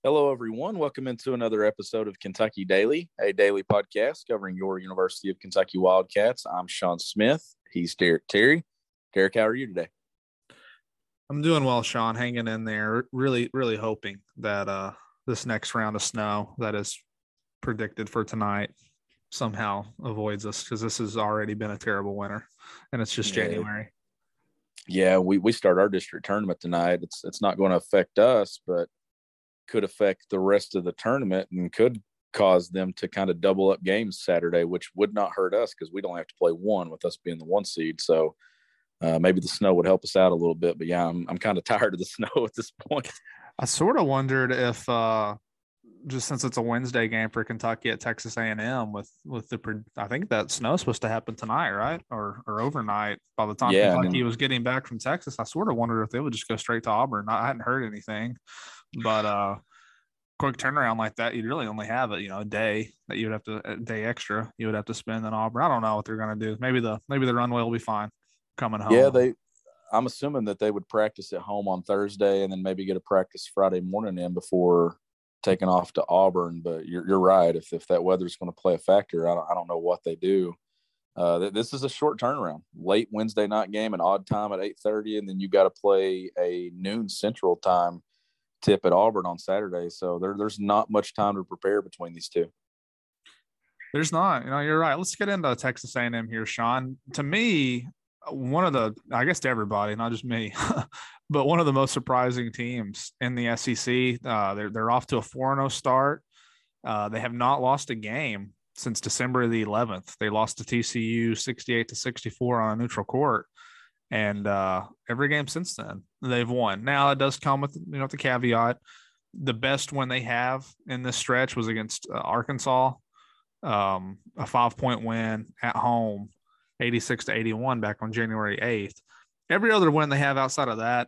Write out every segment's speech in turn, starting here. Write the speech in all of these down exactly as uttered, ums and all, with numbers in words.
Hello, everyone. Welcome into another episode of Kentucky Daily, a daily podcast covering your University of Kentucky Wildcats. I'm Sean Smith. He's Derek Terry. Derek, how are you today? I'm doing well, Sean, hanging in there. Really, really hoping that uh, this next round of snow that is predicted for tonight somehow avoids us, because this has already been a terrible winter, and it's just Yeah. January. Yeah, we, we start our district tournament tonight. It's it's not going to affect us, but could affect the rest of the tournament and could cause them to kind of double up games Saturday, which would not hurt us because we don't have to play one with us being the one seed. So uh, maybe the snow would help us out a little bit. But yeah, I'm I'm kind of tired of the snow at this point. I sort of wondered if uh, just since it's a Wednesday game for Kentucky at Texas A and M with with the I think that snow's supposed to happen tonight, right? Or or overnight. By the time Yeah, Kentucky then, was getting back from Texas, I sort of wondered if they would just go straight to Auburn. I hadn't heard anything, but uh, quick turnaround like that, you'd really only have it, you know, a day that you would have to a day extra you would have to spend in Auburn. I don't know what they're going to do. Maybe the maybe the runway will be fine coming home. yeah, they. I'm assuming that they would practice at home on Thursday and then maybe get a practice Friday morning in before taking off to Auburn. But you're you're right. If if that weather's going to play a factor, I don't, I don't know what they do. Uh, this is a short turnaround. Late Wednesday night game, an odd time at eight thirty, and then you got to play a noon Central time tip at Auburn on Saturday. So there, there's not much time to prepare between these two. There's not. You know, you're right. Let's get into Texas A and M here, Sean. To me, one of the, I guess to everybody, not just me, but one of the most surprising teams in the S E C. Uh, they're they're off to a four and oh start. Uh, they have not lost a game since December the eleventh. They lost to T C U sixty-eight to sixty-four on a neutral court, and uh, every game since then they've won. Now it does come with, you know, the caveat: the best win they have in this stretch was against uh, Arkansas, um, a five point win at home, eighty-six to eighty-one back on January eighth. Every other win they have outside of that,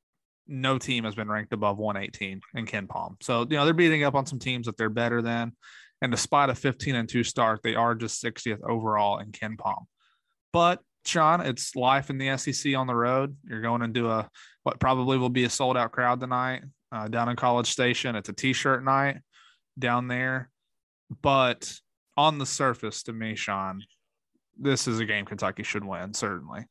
no team has been ranked above one eighteen in KenPom. So, you know, they're beating up on some teams that they're better than. And despite a fifteen and two start, they are just sixtieth overall in KenPom. But, Sean, it's life in the S E C on the road. You're going into a what probably will be a sold-out crowd tonight uh, down in College Station. It's a T-shirt night down there. But on the surface, to me, Sean, this is a game Kentucky should win, certainly.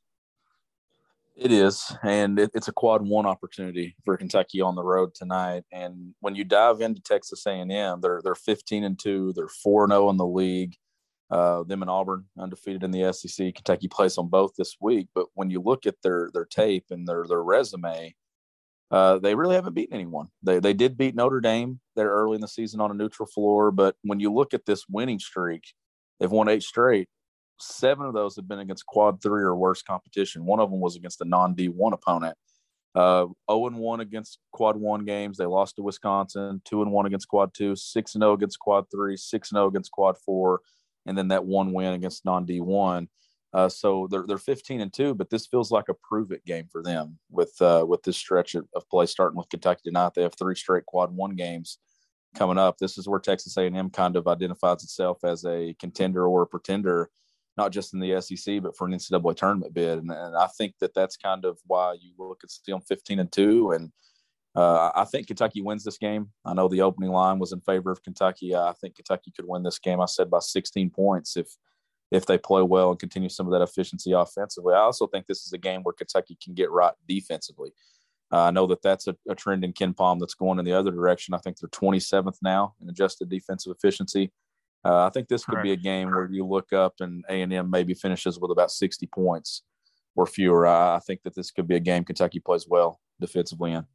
It is, and it, it's a quad one opportunity for Kentucky on the road tonight. And when you dive into Texas A and M, they're they're fifteen and two, they're four and zero in the league. Uh, them and Auburn undefeated in the S E C. Kentucky plays on both this week, but when you look at their their tape and their their resume, uh, they really haven't beaten anyone. They they did beat Notre Dame there early in the season on a neutral floor, but when you look at this winning streak, they've won eight straight. Seven of those have been against quad three or worse competition. One of them was against a non-D one opponent. Uh, oh and one against quad one games. They lost to Wisconsin. two and one against quad two. six and oh against quad three. six and oh against quad four. And then that one win against non-D one. Uh, so they're they're fifteen and two, but this feels like a prove-it game for them with uh, with this stretch of, of play starting with Kentucky tonight. They have three straight quad one games coming up. This is where Texas A and M kind of identifies itself as a contender or a pretender, not just in the S E C, but for an N C double A tournament bid. And, and I think that that's kind of why you look at still fifteen and two. And uh, I think Kentucky wins this game. I know the opening line was in favor of Kentucky. I think Kentucky could win this game. I said by sixteen points if if they play well and continue some of that efficiency offensively. I also think this is a game where Kentucky can get right defensively. Uh, I know that that's a, a trend in KenPom that's going in the other direction. I think they're twenty-seventh now in adjusted defensive efficiency. Uh, I think this could Correct. be a game where you look up and A and M maybe finishes with about sixty points or fewer. I, I think that this could be a game Kentucky plays well defensively in.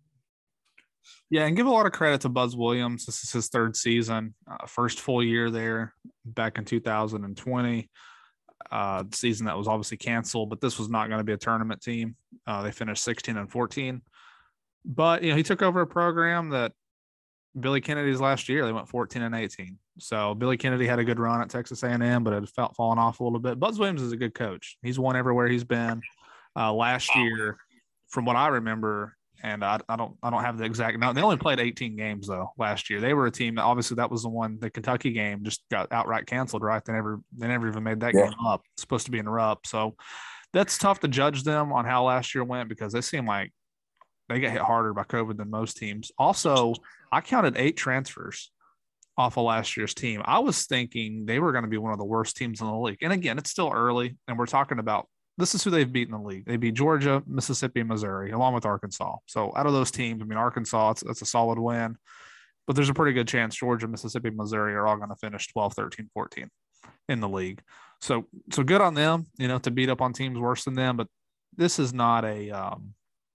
Yeah, and give a lot of credit to Buzz Williams. This is his third season, uh, first full year there back in two thousand twenty. Uh, season that was obviously canceled, but this was not going to be a tournament team. Uh, they finished sixteen and fourteen. But, you know, he took over a program that Billy Kennedy's last year, they went fourteen and eighteen. So Billy Kennedy had a good run at Texas A and M, but it felt falling off a little bit. Buzz Williams is a good coach. He's won everywhere he's been. Uh, last year, from what I remember, and I, I don't I don't have the exact no, they only played eighteen games though last year. They were a team that obviously that was the one, the Kentucky game just got outright canceled, right? They never they never even made that Yeah. game up. It's supposed to be in Rupp. So that's tough to judge them on how last year went because they seem like they get hit harder by COVID than most teams. Also, I counted eight transfers off of last year's team. I was thinking they were going to be one of the worst teams in the league. And again, it's still early, and we're talking about this is who they've beaten in the league. They beat Georgia, Mississippi, and Missouri, along with Arkansas. So out of those teams, I mean, Arkansas, it's, it's a solid win, but there's a pretty good chance Georgia, Mississippi, Missouri are all going to finish twelve, thirteen, fourteen in the league. So, so good on them, you know, to beat up on teams worse than them. But this is not a, um,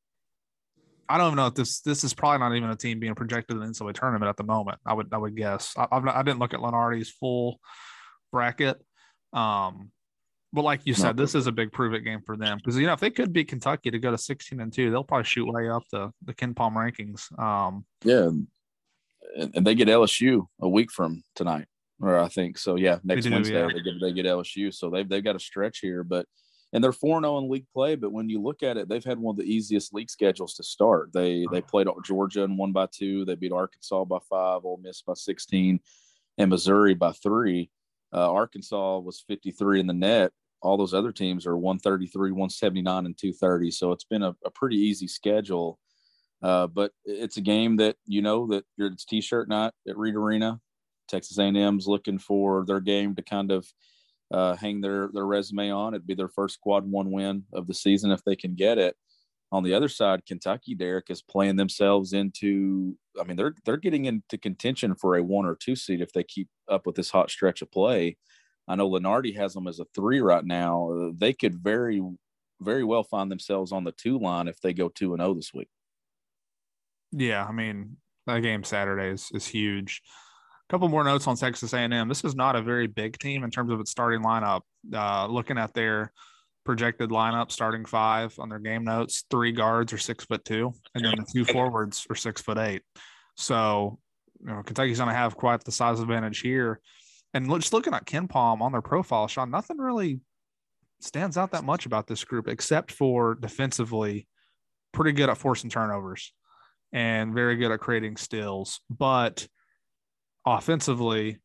I don't even know if this, this is probably not even a team being projected in the N C double A tournament at the moment. I would, I would guess. I, I've not, I didn't look at Lunardi's full bracket. Um, But like you said, this is a big prove it game for them because, you know, if they could beat Kentucky to go to sixteen and two, they'll probably shoot way up the, the KenPom rankings. Um, yeah. And they get L S U a week from tonight, or I think so. Yeah. Next do, Wednesday, yeah. they get, they get L S U. So they've, they've got a stretch here, but, and they're four and oh in league play. But when you look at it, they've had one of the easiest league schedules to start. They, they played Georgia and won by two. They beat Arkansas by five, Ole Miss by sixteen, and Missouri by three. Uh, Arkansas was fifty-three in the net. All those other teams are one thirty-three, one seventy-nine, and two thirty. So it's been a, a pretty easy schedule. Uh, but it's a game that, you know, that it's T-shirt night at Reed Arena. Texas A and M's looking for their game to kind of uh, hang their, their resume on. It'd be their first quad one win of the season if they can get it. On the other side, Kentucky, Derek, is playing themselves into – I mean, they're they're getting into contention for a one or two seed if they keep up with this hot stretch of play. I know Lunardi has them as a three right now. They could very, very well find themselves on the two line if they go two and oh this week. Yeah, I mean, that game Saturday is, is huge. A couple more notes on Texas A and M. This is not a very big team in terms of its starting lineup. Uh, looking at their projected lineup, starting five on their game notes, three guards are six foot two, and then the two forwards are six foot eight. So, you know, Kentucky's going to have quite the size advantage here. And just looking at KenPom on their profile, Sean, nothing really stands out that much about this group except for defensively, pretty good at forcing turnovers and very good at creating steals. But offensively,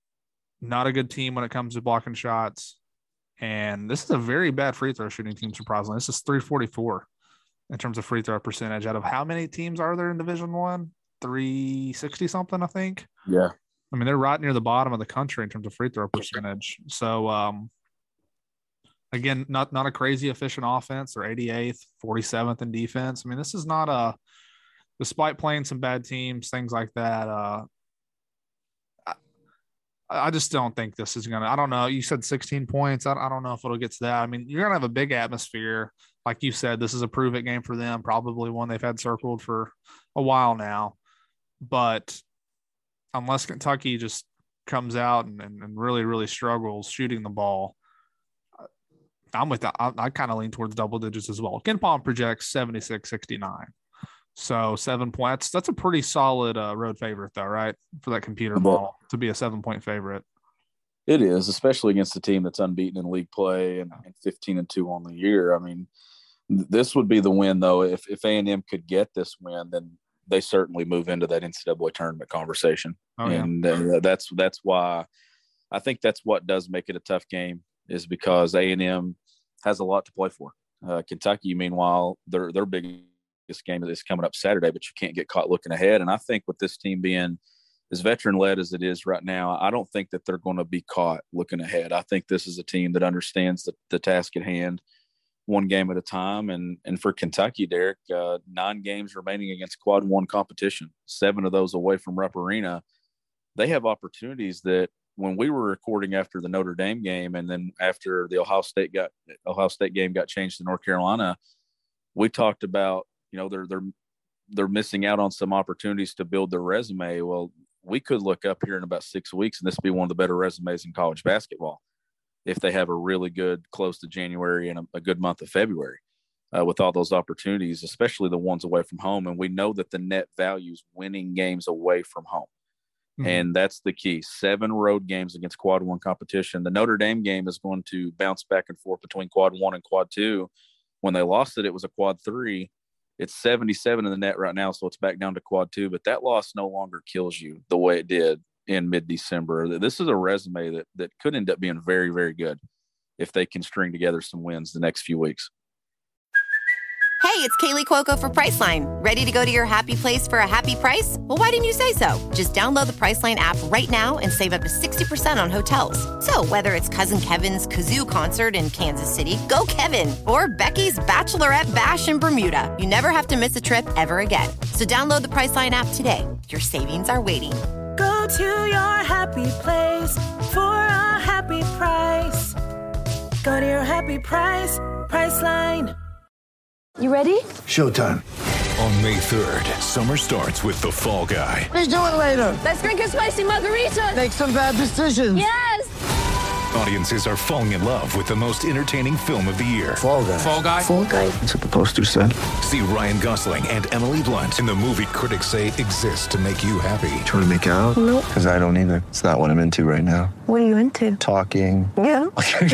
not a good team when it comes to blocking shots. And this is a very bad free throw shooting team, surprisingly. This is three forty-four in terms of free throw percentage. Out of how many teams are there in Division One? three sixty something, I think. Yeah. I mean, they're right near the bottom of the country in terms of free throw percentage. So, um, again, not not a crazy efficient offense. They're eighty-eighth, forty-seventh in defense. I mean, this is not a – despite playing some bad teams, things like that, uh, I, I just don't think this is going to – I don't know. You said sixteen points. I, I don't know if it'll get to that. I mean, you're going to have a big atmosphere. Like you said, this is a prove-it game for them, probably one they've had circled for a while now. But – unless Kentucky just comes out and, and, and really, really struggles shooting the ball, I'm with that. I, I kind of lean towards double digits as well. KenPom projects seventy-six sixty-nine. So seven points. That's a pretty solid uh, road favorite, though, right? For that computer ball to be a seven-point favorite. It is, especially against a team that's unbeaten in league play and, and fifteen and two on the year. I mean, this would be the win, though. If, if A and M could get this win, then they certainly move into that N C double A tournament conversation. Oh, yeah. And uh, that's that's why I think that's what does make it a tough game, is because A and M has a lot to play for. Uh, Kentucky, meanwhile, their their biggest game is coming up Saturday, but you can't get caught looking ahead. And I think with this team being as veteran-led as it is right now, I don't think that they're going to be caught looking ahead. I think this is a team that understands the, the task at hand, one game at a time. And and for Kentucky, Derek, uh, nine games remaining against quad one competition, seven of those away from Rupp Arena. They have opportunities that when we were recording after the Notre Dame game, and then after the Ohio State got Ohio State game got changed to North Carolina, we talked about, you know, they're they're they're missing out on some opportunities to build their resume. Well, we could look up here in about six weeks, and this would be one of the better resumes in college basketball if they have a really good close to January and a, a good month of February uh, with all those opportunities, especially the ones away from home. And we know that the net values winning games away from home. Mm-hmm. And that's the key. Seven road games against quad one competition. The Notre Dame game is going to bounce back and forth between quad one and quad two. When they lost it, it was a quad three. It's seventy-seven in the net right now, so it's back down to quad two. But that loss no longer kills you the way it did in mid-December. This is a resume that that could end up being very, very good if they can string together some wins the next few weeks. Hey, it's Kaylee Cuoco for Priceline. Ready to go to your happy place for a happy price? Well, why didn't you say so? Just download the Priceline app right now and save up to sixty percent on hotels. So whether it's Cousin Kevin's Kazoo Concert in Kansas City, go Kevin, or Becky's Bachelorette Bash in Bermuda, you never have to miss a trip ever again. So download the Priceline app today. Your savings are waiting. Go to your happy place for a happy price. Go to your happy price, Priceline. You ready? Showtime. On May third, summer starts with The Fall Guy. Let's do it later. Let's drink a spicy margarita. Make some bad decisions. Yes! Audiences are falling in love with the most entertaining film of the year. Fall Guy. Fall Guy. Fall Guy. That's what the poster said. See Ryan Gosling and Emily Blunt in the movie critics say exists to make you happy. Trying to make it out? Nope. Because I don't either. It's not what I'm into right now. What are you into? Talking. Yeah.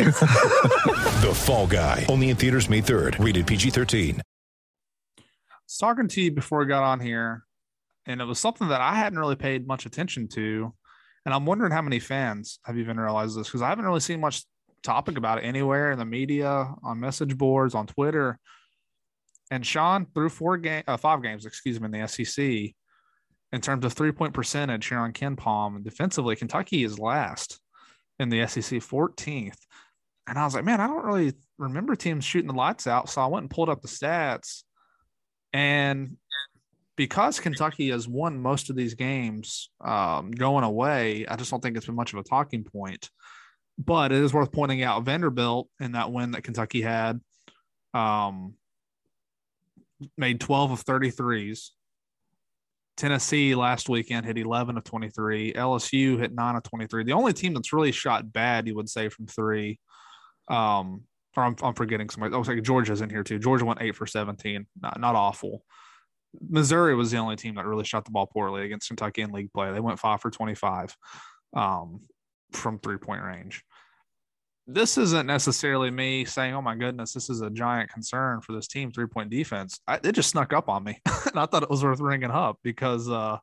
The Fall Guy. Only in theaters May third. Rated P G thirteen. I was talking to you before we got on here, and it was something that I hadn't really paid much attention to. And I'm wondering how many fans have even realized this, because I haven't really seen much topic about it anywhere in the media, on message boards, on Twitter. And Sean, through four game, uh, five games, excuse me, in the S E C, in terms of three-point percentage here on KenPom, defensively, Kentucky is last in the S E C, fourteenth. And I was like, man, I don't really remember teams shooting the lights out. So I went and pulled up the stats. And because Kentucky has won most of these games um, going away, I just don't think it's been much of a talking point. But it is worth pointing out Vanderbilt in that win that Kentucky had um, made twelve of thirty-threes. Tennessee last weekend hit eleven of twenty-three. L S U hit nine of twenty-three. The only team that's really shot bad, you would say, from three. Um, or I'm, I'm forgetting somebody. I was like, Georgia's in here too. Georgia went eight for seventeen. Not, not awful. Missouri was the only team that really shot the ball poorly against Kentucky in league play. They went five for twenty-five um, from three-point range. This isn't necessarily me saying, oh, my goodness, this is a giant concern for this team, three-point defense. I, it just snuck up on me, and I thought it was worth ringing up because uh,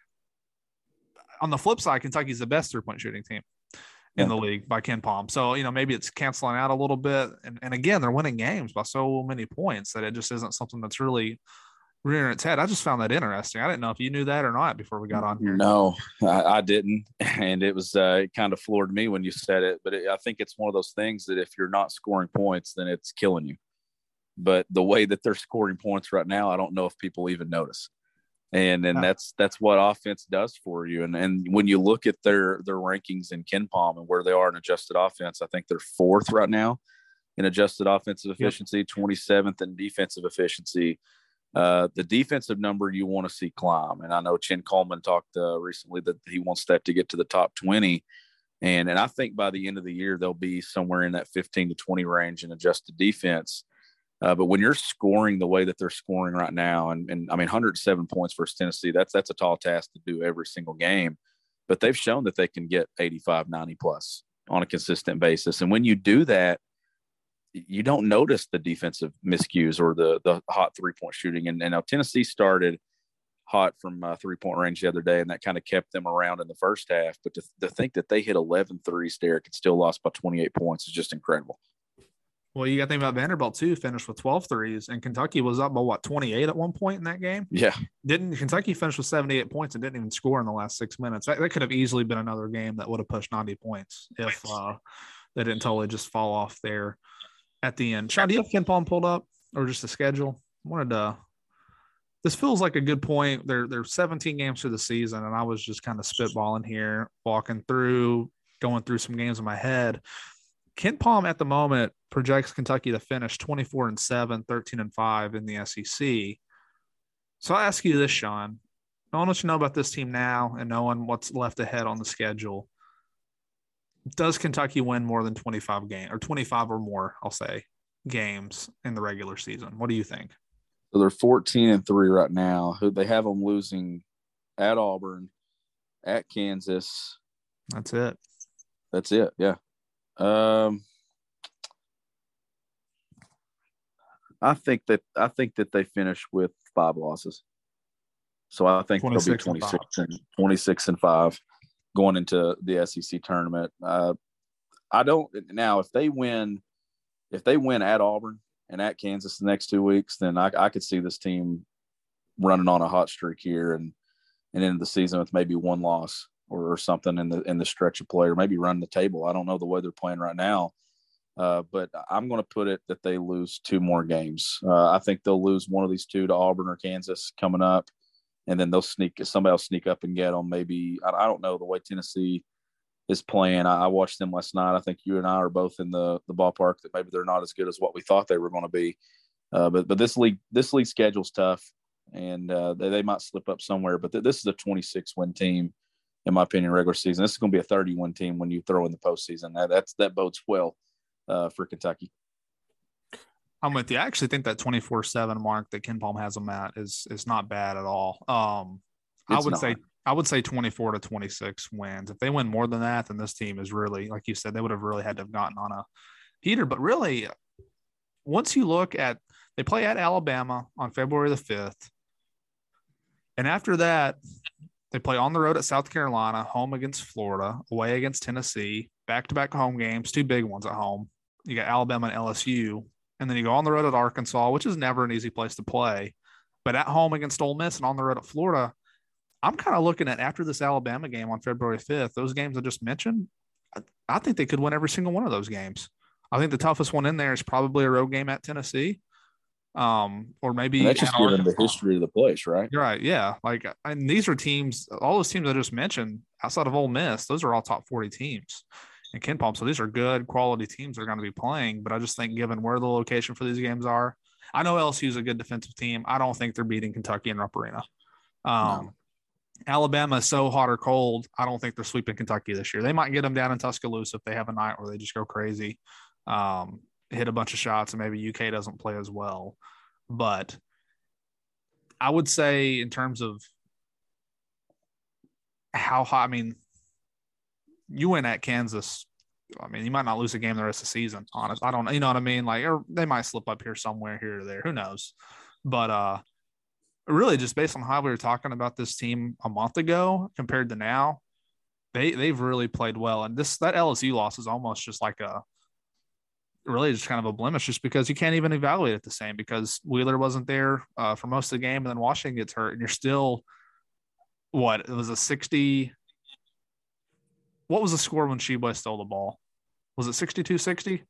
on the flip side, Kentucky's the best three-point shooting team in the league by KenPom. So, you know, maybe it's canceling out a little bit. And, and again, they're winning games by so many points that it just isn't something that's really – rearing its head. I just found that interesting. I didn't know if you knew that or not before we got on here. No, I, I didn't. And it was, uh, it kind of floored me when you said it, but it, I think it's one of those things that if you're not scoring points, then it's killing you. But the way that they're scoring points right now, I don't know if people even notice. And and that's that's what offense does for you. And and when you look at their their rankings in KenPom and where they are in adjusted offense, I think they're fourth right now in adjusted offensive efficiency, yep. twenty-seventh in defensive efficiency. Uh, the defensive number you want to see climb. And I know Chin Coleman talked uh, recently that he wants that to get to the top twenty. And, and I think by the end of the year, they'll be somewhere in that fifteen to twenty range in adjusted defense. Uh, but when you're scoring the way that they're scoring right now, and, and I mean, one hundred seven points versus Tennessee, that's, that's a tall task to do every single game, but they've shown that they can get eighty-five, ninety plus on a consistent basis. And when you do that, you don't notice the defensive miscues or the the hot three-point shooting. And, and now Tennessee started hot from uh, three-point range the other day, and that kind of kept them around in the first half. But to, to think that they hit eleven threes, Derek, and still lost by twenty-eight points is just incredible. Well, you got to think about Vanderbilt, too, finished with twelve threes, and Kentucky was up by, what, twenty-eight at one point in that game? Yeah. Didn't Kentucky finish with seventy-eight points and didn't even score in the last six minutes? That, that could have easily been another game that would have pushed ninety points if uh, they didn't totally just fall off there at the end. Sean, do you have KenPom pulled up or just the schedule? I wanted to – this feels like a good point. They're, they're seventeen games through the season, and I was just kind of spitballing here, walking through, going through some games in my head. KenPom at the moment projects Kentucky to finish twenty-four and seven, thirteen and five in the S E C. So I'll ask you this, Sean. I want to let you know about this team now and knowing what's left ahead on the schedule. Does Kentucky win more than twenty-five games or twenty-five or more, I'll say, games in the regular season? What do you think? So they're fourteen and three right now. They have them losing at Auburn, at Kansas. That's it. That's it. Yeah. Um, I think that I think that they finish with five losses. So I think they'll be twenty-six and twenty-six and five going into the S E C tournament. Uh, I don't now if they win, if they win at Auburn and at Kansas the next two weeks, then I, I could see this team running on a hot streak here and and into the season with maybe one loss or, or something in the in the stretch of play, or maybe run the table. I don't know the way they're playing right now, uh, but I'm going to put it that they lose two more games. Uh, I think they'll lose one of these two to Auburn or Kansas coming up, and then they'll sneak somebody will sneak up and get them. Maybe I, I don't know the way Tennessee is playing. I, I watched them last night. I think you and I are both in the the ballpark that maybe they're not as good as what we thought they were going to be. Uh, but but this league this league schedule's tough, and uh, they, they might slip up somewhere. But th- this is a twenty-six win team, in my opinion, regular season. This is going to be a thirty win team when you throw in the postseason. That that's that bodes well uh, for Kentucky. I'm with you. I actually think that twenty-four seven mark that KenPom has them at is is not bad at all. Um, I It's would not. say I would say twenty-four to twenty-six wins. If they win more than that, then this team is really, like you said, they would have really had to have gotten on a heater. But really, once you look at, they play at Alabama on February the fifth. And after that, they play on the road at South Carolina, home against Florida, away against Tennessee, back-to-back home games, two big ones at home. You got Alabama and L S U. And then you go on the road at Arkansas, which is never an easy place to play. But at home against Ole Miss and on the road at Florida, I'm kind of looking at after this Alabama game on February fifth, those games I just mentioned, I, I think they could win every single one of those games. I think the toughest one in there is probably a road game at Tennessee, um, or maybe And that's just at given the Arkansas. history of the place, right? You're right, yeah. Like, and these are teams, all those teams I just mentioned outside of Ole Miss, those are all top forty teams in KenPom. So these are good quality teams that are going to be playing. But I just think given where the location for these games are, I know L S U is a good defensive team. I don't think they're beating Kentucky in Rupp Arena. Um, No. Alabama is so hot or cold. I don't think they're sweeping Kentucky this year. They might get them down in Tuscaloosa if they have a night where they just go crazy, um, hit a bunch of shots, and maybe U K doesn't play as well. But I would say in terms of how hot, I mean, you win at Kansas. I mean, you might not lose a game the rest of the season. Honest, I don't know. You know what I mean? Like, or they might slip up here somewhere, here or there. Who knows? But uh, really, just based on how we were talking about this team a month ago compared to now, they they've really played well. And this that L S U loss is almost just like a really just kind of a blemish, just because you can't even evaluate it the same because Wheeler wasn't there uh, for most of the game, and then Washington gets hurt, and you're still what? It was a sixty. What was the score when Sheboy stole the ball? Was it sixty-two sixty?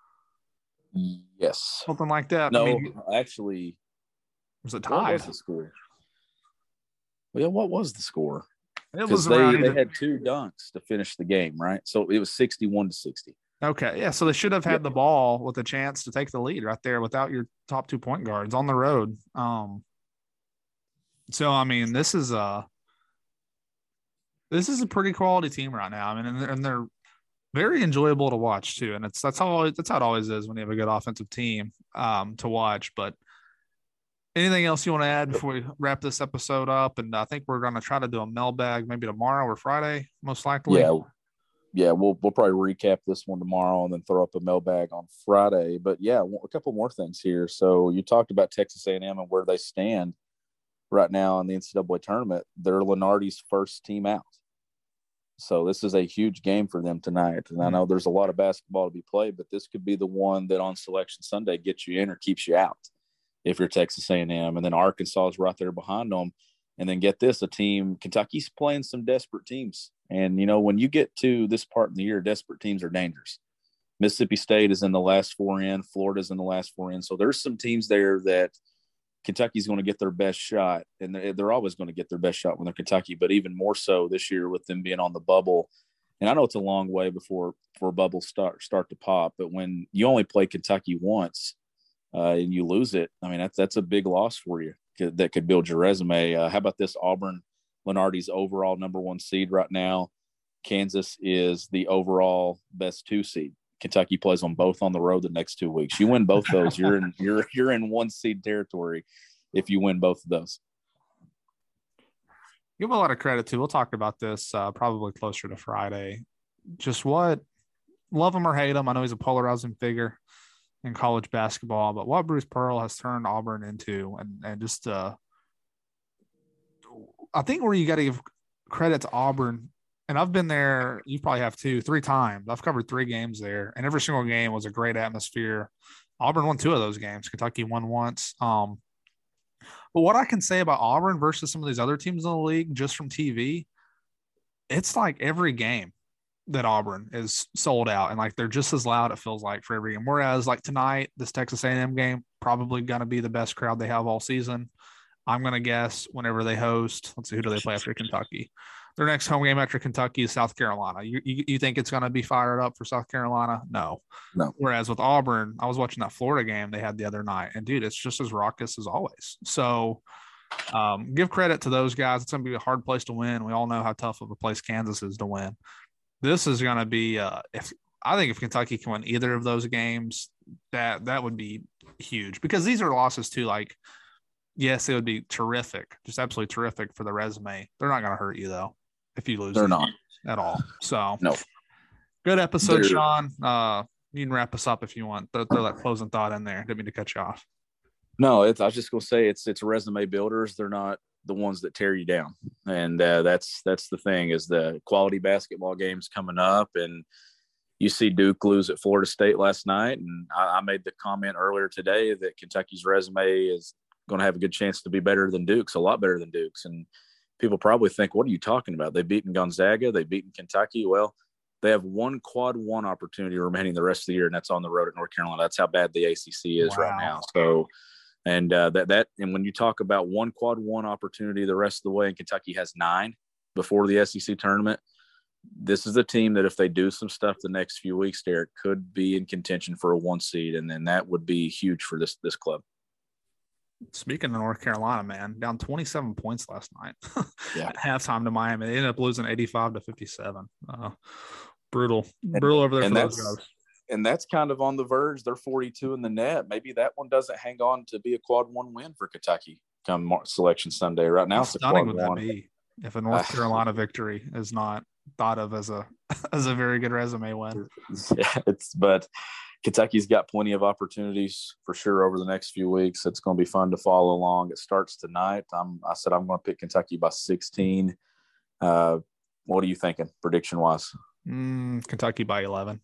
Yes. Something like that. No, I mean, actually, was it what tied? was the score? Well, yeah, what was the score? It was Because they, around they either- had two dunks to finish the game, right? So it was sixty-one to sixty. Okay, yeah. So they should have had Yep. the ball with a chance to take the lead right there without your top two point guards on the road. Um, so I mean, this is a this is a pretty quality team right now. I mean, and they're, and they're very enjoyable to watch too. And it's that's how that's how it always is when you have a good offensive team um, to watch. But anything else you want to add before we wrap this episode up? And I think we're going to try to do a mailbag maybe tomorrow or Friday, most likely. Yeah. Yeah, we'll we'll probably recap this one tomorrow and then throw up a mailbag on Friday. But yeah, a couple more things here. So you talked about Texas A and M and where they stand right now in the N C double A tournament. They're Lenardi's first team out. So this is a huge game for them tonight. And I know there's a lot of basketball to be played, but this could be the one that on Selection Sunday gets you in or keeps you out if you're Texas A and M. And then Arkansas is right there behind them. And then get this, a team, Kentucky's playing some desperate teams. And, you know, when you get to this part of the year, desperate teams are dangerous. Mississippi State is in the last four in. Florida's in the last four in. So there's some teams there that Kentucky's going to get their best shot. And they're, they're always going to get their best shot when they're Kentucky, but even more so this year with them being on the bubble. And I know it's a long way before, before bubbles start, start to pop, but when you only play Kentucky once uh, and you lose it, I mean, that's, that's a big loss for you that could build your resume. Uh, how about this? Auburn, Lenardi's overall number one seed right now. Kansas is the overall best two seed. Kentucky plays on both on the road the next two weeks. You win both those, you're in you're you're in one seed territory if you win both of those. Give a lot of credit to. We'll talk about this uh, probably closer to Friday. Just what, love him or hate him. I know he's a polarizing figure in college basketball, but what Bruce Pearl has turned Auburn into, and and just uh, I think where you got to give credit to Auburn. And I've been there, you probably have two, three times. I've covered three games there, and every single game was a great atmosphere. Auburn won two of those games. Kentucky won once. Um, but what I can say about Auburn versus some of these other teams in the league, just from T V, it's like every game that Auburn is sold out, and like they're just as loud, it feels like, for every game. Whereas like tonight, this Texas A and M game, probably going to be the best crowd they have all season. I'm going to guess whenever they host. Let's see, who do they play after Kentucky? Their next home game after Kentucky is South Carolina. You you, you think it's going to be fired up for South Carolina? No. No. Whereas with Auburn, I was watching that Florida game they had the other night, and dude, it's just as raucous as always. So um, give credit to those guys. It's going to be a hard place to win. We all know how tough of a place Kansas is to win. This is going to be uh, if I think if Kentucky can win either of those games, that that would be huge, because these are losses too. Like, yes, it would be terrific, just absolutely terrific for the resume. They're not going to hurt you though if you lose. They're not at all. So no. Good episode, They're... Sean. Uh, you can wrap us up if you want. Throw, throw that closing thought in there. Didn't mean to cut you off. No, it's, I was just going to say it's it's resume builders. They're not the ones that tear you down, and uh, that's that's the thing, is the quality basketball games coming up. And you see Duke lose at Florida State last night, and I, I made the comment earlier today that Kentucky's resume is going to have a good chance to be better than Duke's, a lot better than Duke's. And people probably think, what are you talking about? They've beaten Gonzaga, they've beaten Kentucky. Well, they have one quad one opportunity remaining the rest of the year, and that's on the road at North Carolina. That's how bad the A C C is wow. right now. So, and uh, that that and when you talk about one quad one opportunity the rest of the way, and Kentucky has nine before the S E C tournament, this is a team that if they do some stuff the next few weeks, Derek, could be in contention for a one seed, and then that would be huge for this this club. Speaking of North Carolina, man, down twenty-seven points last night yeah. at halftime to Miami. They ended up losing eighty-five to fifty-seven. Uh, brutal, brutal over there and for that's, those guys. And that's kind of on the verge. They're forty-two in the net. Maybe that one doesn't hang on to be a quad one win for Kentucky come Selection Sunday. Right now, How it's a stunning quad would that one. be if a North Carolina victory is not thought of as a as a very good resume win? Yeah, it's but. Kentucky's got plenty of opportunities for sure over the next few weeks. It's going to be fun to follow along. It starts tonight. I'm, I said I'm going to pick Kentucky by sixteen. Uh, what are you thinking, prediction-wise? Mm, Kentucky by eleven.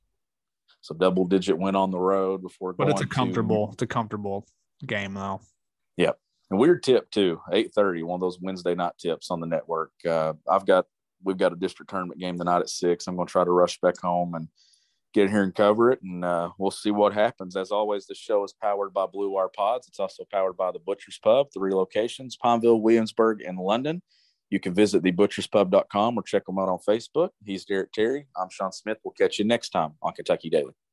So double-digit win on the road before but going it's a comfortable, to, it's a comfortable game though. Yep, and weird tip too. eight thirty, one of those Wednesday night tips on the network. Uh, I've got we've got a district tournament game tonight at six. I'm going to try to rush back home and get here and cover it, and uh, we'll see what happens. As always, this show is powered by Blue Wire Pods. It's also powered by the Butcher's Pub, three locations, Pineville, Williamsburg, and London. You can visit the butchers pub dot com or check them out on Facebook. He's Derek Terry. I'm Sean Smith. We'll catch you next time on Kentucky Daily.